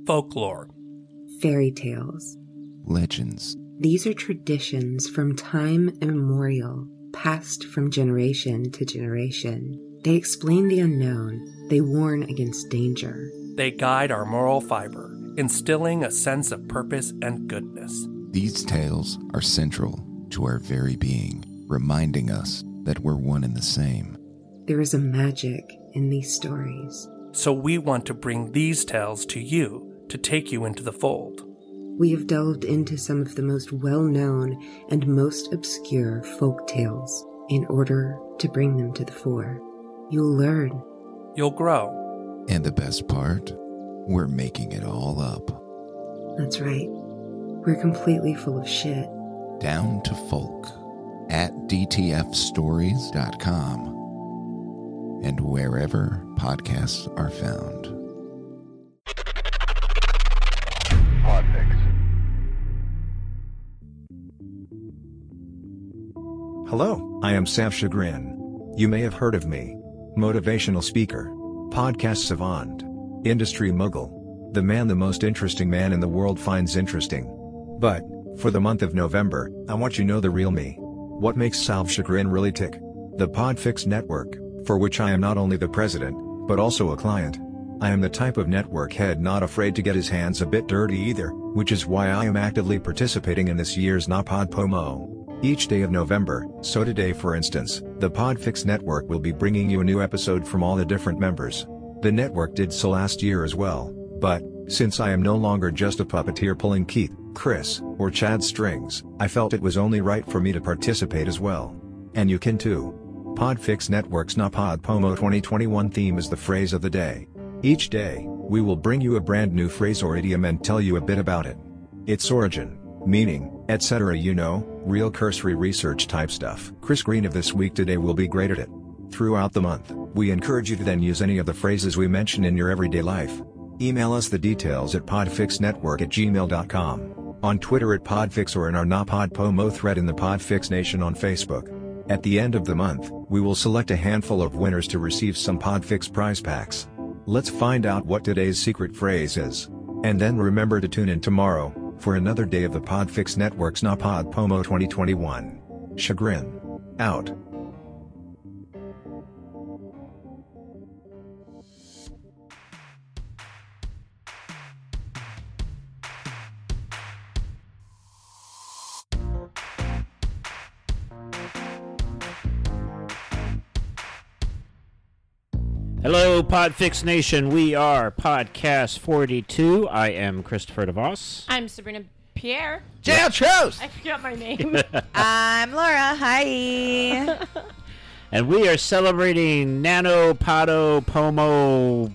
folklore, fairy tales, legends. These are traditions from time immemorial, passed from generation to generation. They explain the unknown. They warn against danger. They guide our moral fiber, instilling a sense of purpose and goodness. These tales are central to our very being, reminding us that we're one and the same. There is a magic in these stories. So we want to bring these tales to you to take you into the fold. We have delved into some of the most well-known and most obscure folk tales in order to bring them to the fore. You'll learn. You'll grow. And the best part, we're making it all up. That's right. We're completely full of shit. Down to folk at dtfstories.com and wherever podcasts are found. Podfix. Hello, I am Sav Chagrin. You may have heard of me. Motivational speaker, podcast savant, industry mogul, the man the most interesting man in the world finds interesting. But, for the month of November, I want you to know the real me. What makes Sav Chagrin really tick? The Podfix Network, for which I am not only the president, but also a client. I am the type of network head not afraid to get his hands a bit dirty either, which is why I am actively participating in this year's NaPodPoMo. Each day of November, so today for instance, the Podfix Network will be bringing you a new episode from all the different members. The network did so last year as well, but, since I am no longer just a puppeteer pulling Keith, Chris, or Chad strings, I felt it was only right for me to participate as well. And you can too. Podfix Network's NaPodPoMo 2021 theme is the phrase of the day. Each day, we will bring you a brand new phrase or idiom and tell you a bit about it. Its origin, meaning, etc. Real cursory research type stuff. Chris Green of This Week Today will be great at it. Throughout the month, we encourage you to then use any of the phrases we mention in your everyday life. Email us the details at podfixnetwork@gmail.com, on Twitter at Podfix, or in our NaPodPoMo thread in the Podfix Nation on Facebook. At the end of the month, we will select a handful of winners to receive some Podfix prize packs. Let's find out what today's secret phrase is. And then remember to tune in tomorrow, for another day of the Podfix Network's NaPodPoMo 2021. Chagrin. Out. Hello, Podfix Nation. We are Podcast 42. I am Christopher DeVos. I'm Sabrina Pierre. Jail Chose! I forgot my name. I'm Laura. Hi. And we are celebrating NaPodPoMo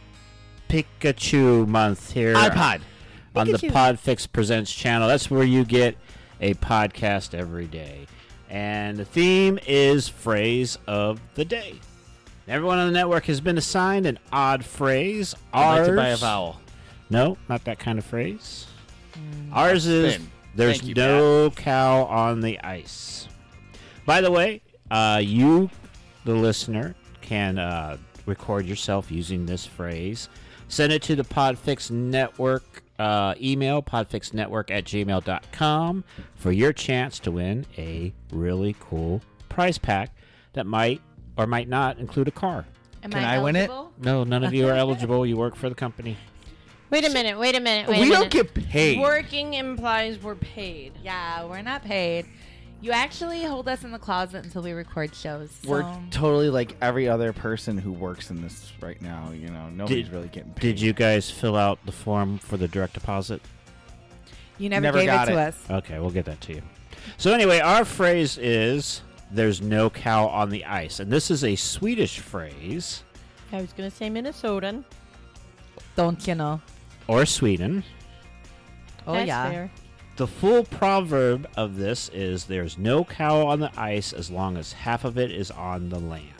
Pikachu month here iPod. on the Pikachu. Podfix Presents channel. That's where you get a podcast every day. And the theme is Phrase of the Day. Everyone on the network has been assigned an odd phrase. I'd like to buy a vowel. No, not that kind of phrase. Ours is Spin. There's Thank you, no cow on the ice. By the way, you, the listener, can record yourself using this phrase. Send it to the Podfix Network email, podfixnetwork@gmail.com, for your chance to win a really cool prize pack that might or might not include a car. Am Can I win it? eligible? No, none of you are eligible. You work for the company. Wait a minute. We don't get paid. Working implies we're paid. Yeah, we're not paid. You actually hold us in the closet until we record shows. We're so- totally like every other person who works in this right now. You know, nobody's really getting paid. Did you guys fill out the form for the direct deposit? You never Never gave it got to it. us. Okay, we'll get that to you. So anyway, our phrase is there's no cow on the ice. And this is a Swedish phrase, I was going to say Minnesotan. Don't you know? or Sweden. Oh, That's yeah. fair. The full proverb of this is there's no cow on the ice as long as half of it is on the land.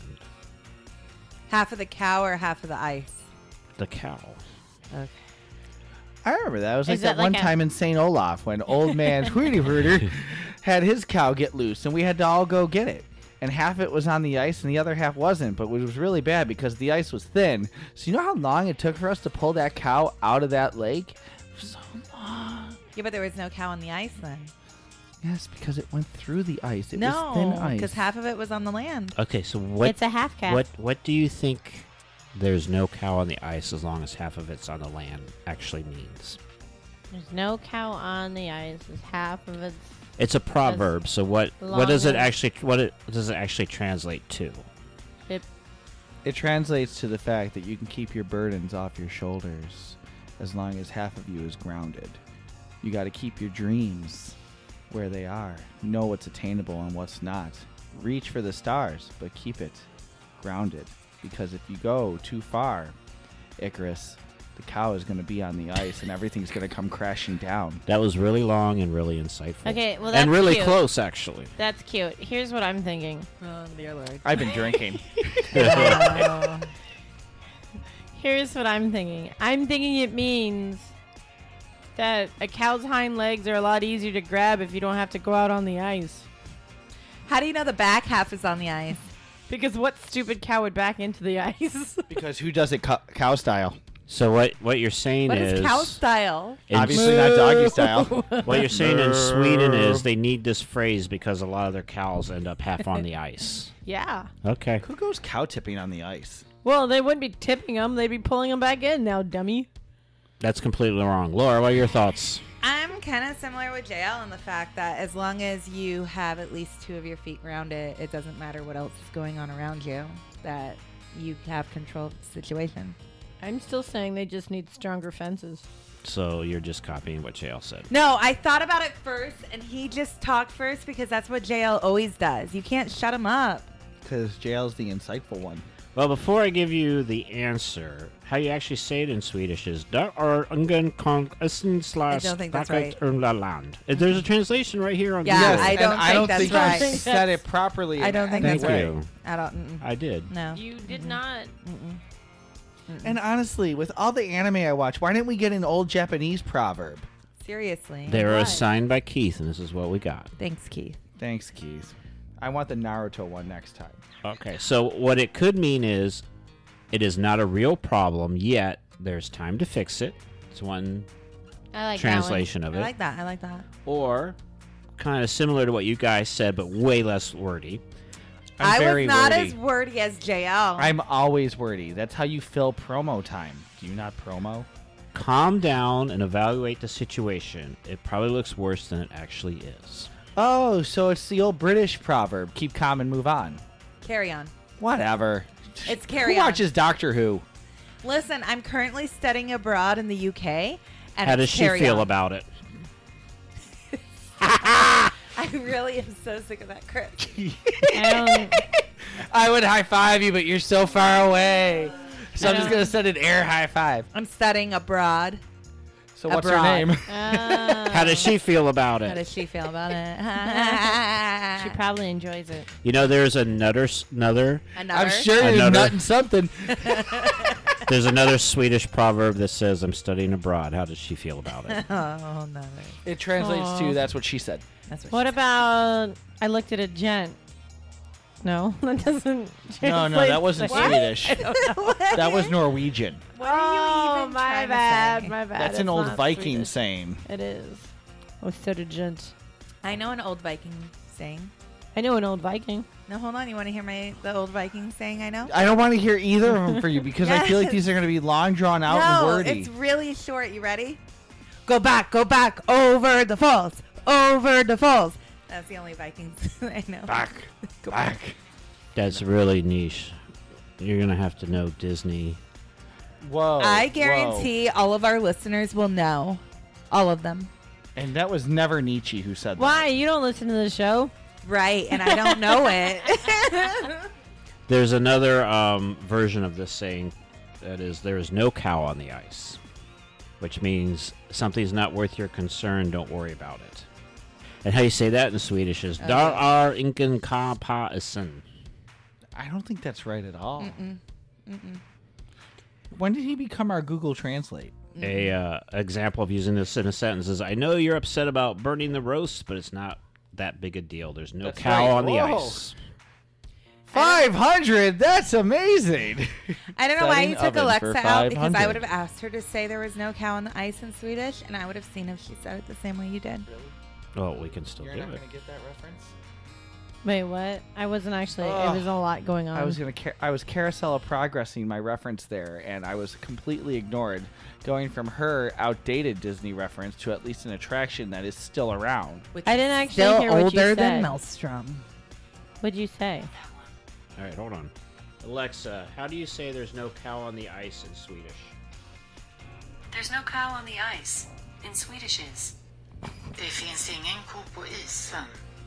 Half of the cow or half of the ice? The cow. Okay. I remember that. It was like Is that that one like a- time in St. Olaf when old man Tweety Herder had his cow get loose and we had to all go get it. and half of it was on the ice and the other half wasn't, but it was really bad because the ice was thin. So you know how long it took for us to pull that cow out of that lake? It was so long. Yeah, but there was no cow on the ice then. Yes, because it went through the ice. It was thin No, ice. because half of it was on the land. Okay, so what? It's a half cap. What do you think? There's no cow on the ice as long as half of it's on the land actually means. There's no cow on the ice. It's half of it's. It's a proverb. So what does it actually does it actually translate to? It translates to the fact that you can keep your burdens off your shoulders as long as half of you is grounded. You got to keep your dreams where they are. Know what's attainable and what's not. Reach for the stars, but keep it grounded. Because if you go too far, Icarus, the cow is going to be on the ice and everything's going to come crashing down. That was really long and really insightful. Okay, well that's and really cute. close actually. That's cute. Here's what I'm thinking. Oh, dear Lord. I've been drinking. Here's what I'm thinking. I'm thinking it means that a cow's hind legs are a lot easier to grab if you don't have to go out on the ice. How do you know the back half is on the ice? Because what stupid cow would back into the ice? Because who does it cow style? So what you're saying What is cow style? Obviously not doggy style. What you're saying in Sweden is they need this phrase because a lot of their cows end up half on the ice. Yeah. Okay. Who goes cow tipping on the ice? Well, they wouldn't be tipping them. They'd be pulling them back in now, dummy. That's completely wrong. Laura, what are your thoughts? I'm kind of similar with JL in the fact that as long as you have at least 2 of your feet grounded, it doesn't matter what else is going on around you, that you have control of the situation. I'm still saying they just need stronger fences. So you're just copying what JL said. No, I thought about it first, and he just talked first because that's what JL always does. You can't shut him up. Because JL's the insightful one. Well, before I give you the answer, how you actually say it in Swedish is "Där är ingen konsten slash I don't think that's vackert right. ur land." There's a translation right here on Yeah, Google. I don't think that's right. you said it properly. I don't think Thank that's right. you. I don't. I did. No. You did not. And honestly, with all the anime I watch, why didn't we get an old Japanese proverb? Seriously. They were What? assigned by Keith, and this is what we got. Thanks, Keith. Thanks, Keith. I want the Naruto one next time. Okay, so what it could mean is it is not a real problem yet. There's time to fix it. It's one I like translation of I it. like that. I like that. Or kind of similar to what you guys said, but way less wordy. I'm I very was not wordy. as wordy as JL. I'm always wordy. That's how you fill promo time. Do you not promo? Calm down and evaluate the situation. It probably looks worse than it actually is. Oh, so it's the old British proverb: keep calm and move on. Carry on. Whatever. It's carry Who on. watches Doctor Who? Listen, I'm currently studying abroad in the UK. And How it's does she carry feel on. about it? I really am so sick of that Chris. I would high five you, but you're so far away. So I'm just gonna send an air high five. I'm studying abroad. So what's her Abroad. name? How does she feel about How it? does she feel about it? She probably enjoys it. You know, there's another. Another? I'm sure you're Another- nutting something. There's another Swedish proverb that says, "I'm studying abroad." How does she feel about it? Oh, no. It translates Aw. to "That's what she said." That's what What she about I looked at a gent? No, that doesn't. No, translate that wasn't to- Swedish. said. That was Norwegian. What are you Oh, even my trying bad, to say? my bad. That's It's an old not Viking Swedish. saying. It is. Oh, said a gent. I know an old Viking saying. I know an old Viking. No, hold on. You want to hear the old Viking saying I know? I don't want to hear either of them for you because I feel like Yes. these are going to be long, drawn out, and No, wordy. it's really short. You ready? Go back, over the falls, over the falls. That's the only Vikings I know. Go back. That's really niche. You're gonna have to know Disney. Whoa. I whoa. guarantee all of our listeners will know. All of them. And that was never Nietzsche who said Why? You don't listen to the show? Right, and I don't know it. There's another version of this saying that is, "There is no cow on the ice," which means something's not worth your concern. Don't worry about it. And how you say that in Swedish is "Där är ingen ko på isen." that. I don't think that's right at all. When did he become our Google Translate? A example of using this in a sentence is, "I know you're upset about burning the roast, but it's not that big a deal. There's no That's cow right. on the Whoa. ice." 500? That's amazing. I don't know why you Setting took oven for Alexa out, because I 500. would have asked her to say there was no cow on the ice in Swedish, and I would have seen if she said it the same way you did. Well, we can still You're do not it. going to get that reference? Wait, what? I wasn't actually. Ugh. It was a lot going on. I was carousel of progressing my reference there, and I was completely ignored, going from her outdated Disney reference to at least an attraction that is still around. Which I is didn't actually still hear what you older than said. Maelstrom. What'd you say? All right, hold on. Alexa, how do you say there's no cow on the ice in Swedish? There's no cow on the ice. In Swedish is Det finns ingen ko på isen.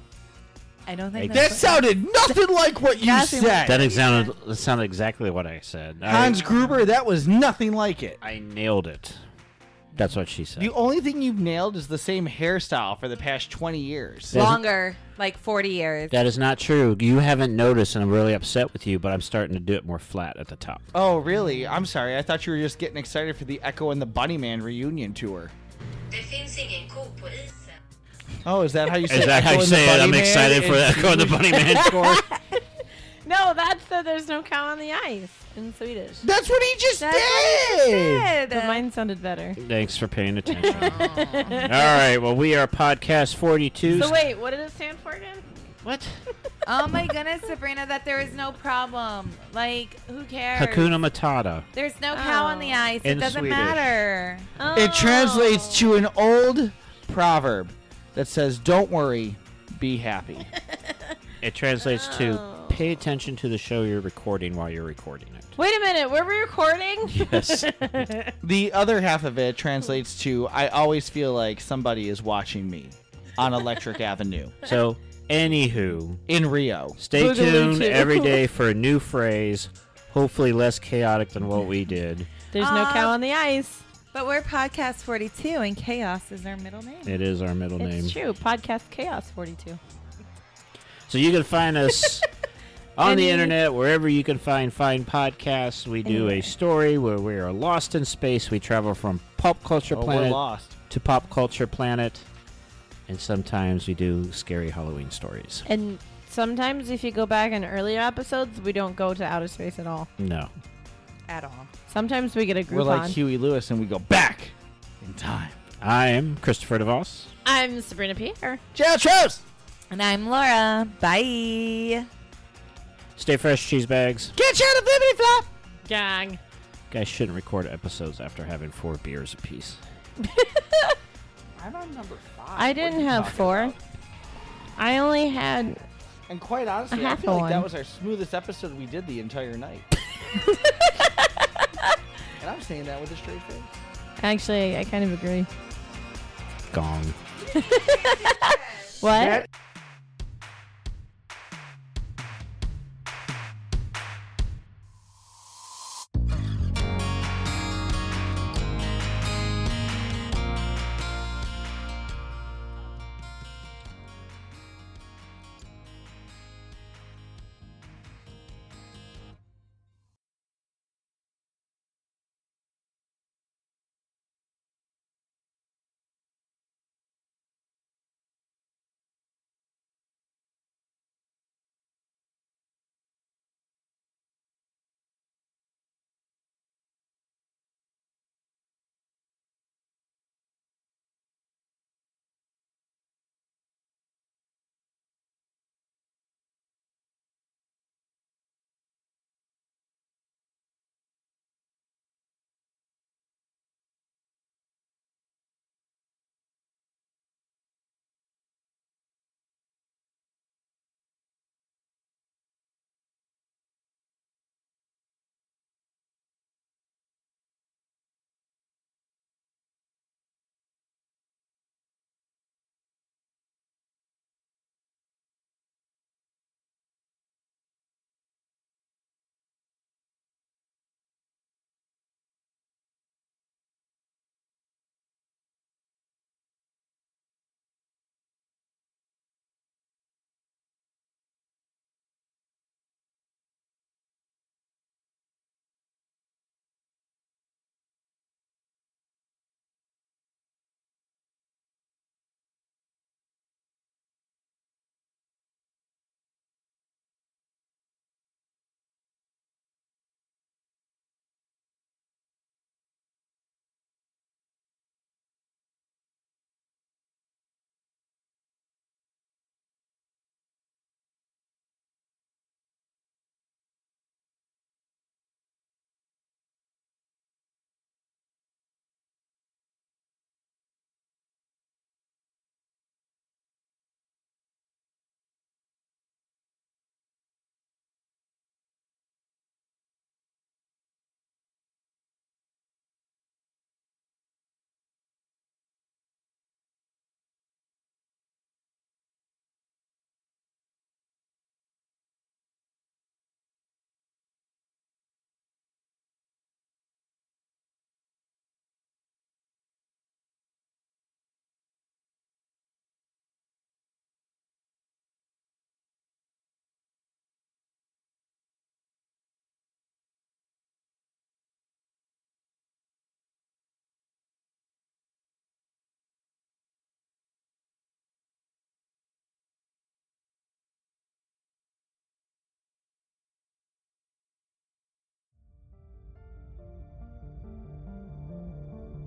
I don't think That sounded nothing like what you That's said. That sounded exactly what I said. Hans Gruber, that was nothing like it. I nailed it. That's what she said. The only thing you've nailed is the same hairstyle for the past 20 years. longer, like 40 years. That is not true. You haven't noticed, and I'm really upset with you, but I'm starting to do it more flat at the top. Oh, really? I'm sorry. I thought you were just getting excited for the Echo and the Bunnyman reunion tour. Det finns ingen ko på isen. Oh, is that how you say Is that how you say it? I'm excited for that Echo and the Bunnyman tour. No, that's the there's no cow on the ice in Swedish. That's what he just That's what he did! But mine sounded better. Thanks for paying attention. All right, well, we are Podcast 42. So wait, what did it stand for again? What? Oh my goodness, Sabrina, that there is no problem. Like, who cares? Hakuna Matata. There's no cow on the ice. In It doesn't Swedish. matter. It translates to an old proverb that says, "Don't worry, be happy." It translates to pay attention to the show you're recording while you're recording it. Wait a minute, were we recording? Yes. The other half of it translates to, "I always feel like somebody is watching me on Electric Avenue So, anywho, in Rio." stay Boogaloo tuned too. every day for a new phrase, hopefully less chaotic than what we did. There's no cow on the ice. But we're Podcast 42, and Chaos is our middle name. It is our middle name. It's true. Podcast Chaos 42. So you can find us on the Any- internet, wherever you can find podcasts. We do Anywhere. a story where we are lost in space. We travel from pop culture Oh, we're planet lost. to pop culture planet. And sometimes we do scary Halloween stories. And sometimes if you go back in earlier episodes, we don't go to outer space at all. No. At all. Sometimes we get a We're group like on. Huey Lewis, and we go back in time. I am Christopher DeVos. I'm Sabrina Pierre. Ciao, Tros! And I'm Laura. Bye. Stay fresh, cheese bags. Catch out of Flippity Flop! Gang. Guys shouldn't record episodes after having 4 beers apiece. I'm on number 5. I didn't have 4. I only had. And quite honestly, A I half feel like one. that was our smoothest episode we did the entire night. And I'm saying that with a straight face. Actually, I kind of agree. Gong. What?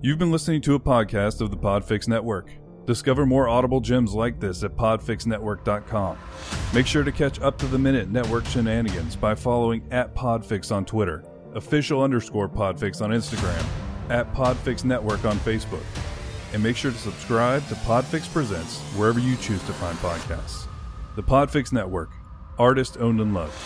You've been listening to a podcast of the Podfix Network. Discover more audible gems like this at podfixnetwork.com. Make sure to catch up-to-the-minute network shenanigans by following @Podfix on Twitter, official_Podfix on Instagram, @Podfix Network on Facebook. And make sure to subscribe to Podfix Presents wherever you choose to find podcasts. The Podfix Network, artist owned and loved.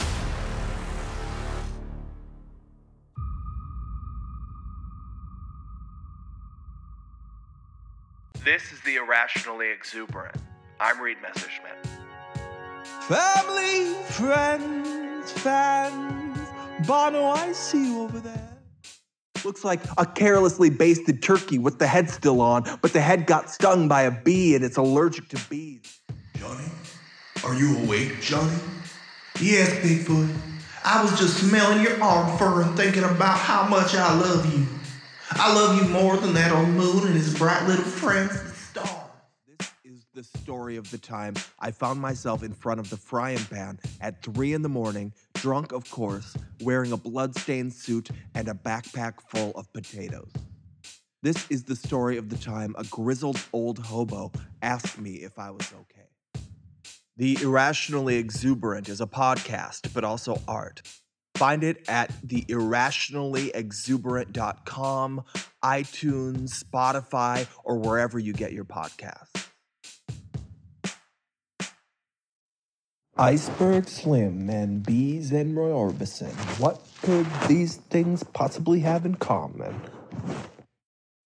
This is the Irrationally Exuberant. I'm Reed Messerschmidt. Family, friends, fans. Bono, I see you over there. Looks like a carelessly basted turkey with the head still on, but the head got stung by a bee and it's allergic to bees. Johnny, are you awake, Johnny? Yes, Bigfoot. I was just smelling your arm fur and thinking about how much I love you. I love you more than that old moon and his bright little friends, the stars. This is the story of the time I found myself in front of the frying pan at 3 a.m, drunk of course, wearing a blood-stained suit and a backpack full of potatoes. This is the story of the time a grizzled old hobo asked me if I was okay. The Irrationally Exuberant is a podcast, but also art. Find it at theirrationallyexuberant.com, iTunes, Spotify, or wherever you get your podcasts. Iceberg Slim and bees and Roy Orbison. What could these things possibly have in common?